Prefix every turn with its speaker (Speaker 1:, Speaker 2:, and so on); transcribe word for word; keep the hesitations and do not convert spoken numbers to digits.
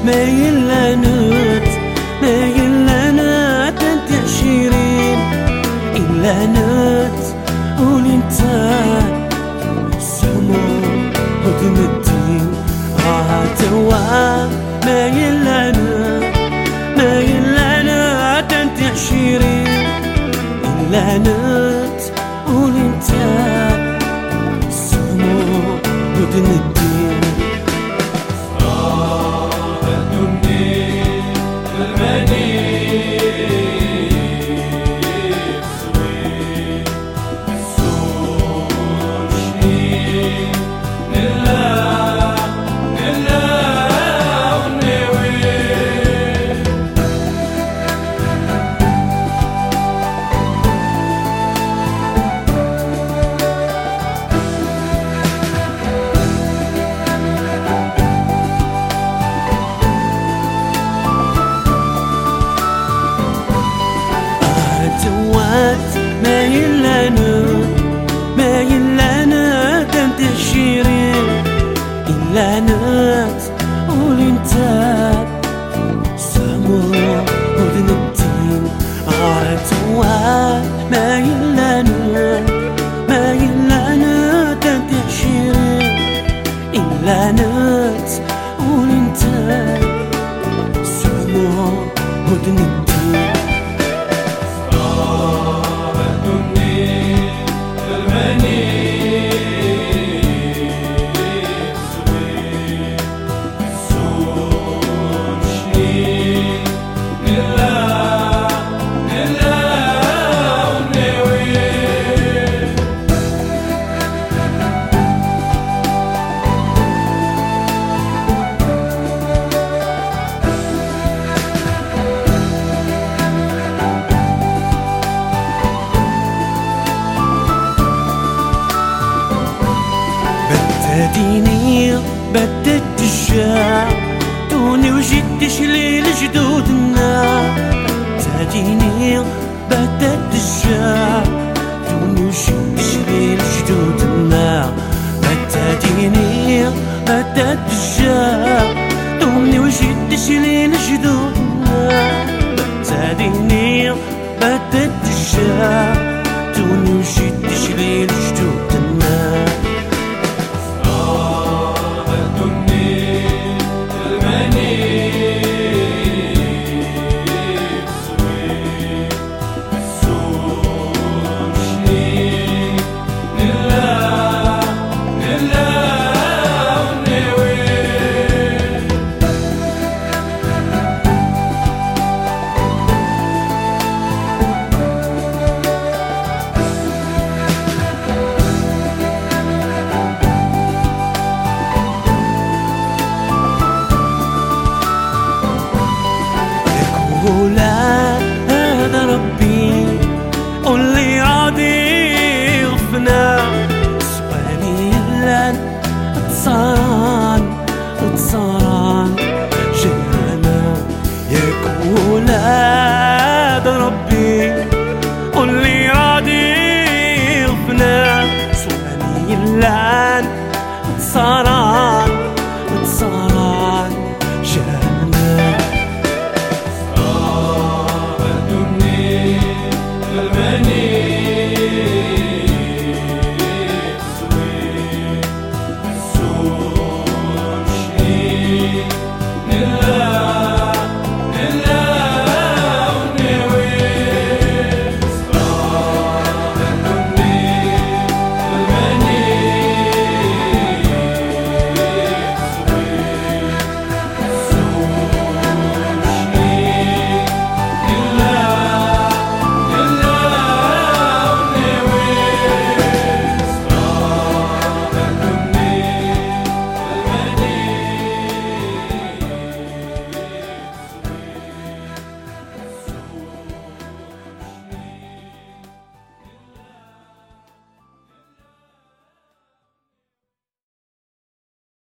Speaker 1: ما يلانت ما يلانت انت عشرين إلا نت قولي انت سمو هدم الدين آه توا ما يلانت ما يلانت انت عشرين إلا نت قولي انت سمو هدم الدين ما يلانا ما يلانا كانت عشرين إلا نات قولي انت سمو ودن الدين عرفتوا ما يلانا ما يلانا كانت عشرين إلا نات قولي انت سمو ودن الدين بديني بدت الشاع توني وجدتش لي لجدودنا بديني بدت الشاع توني وجدتش لي لجدودنا بديني بدت الشاع توني وجدتش لي لجدودنا بديني بدت الشاع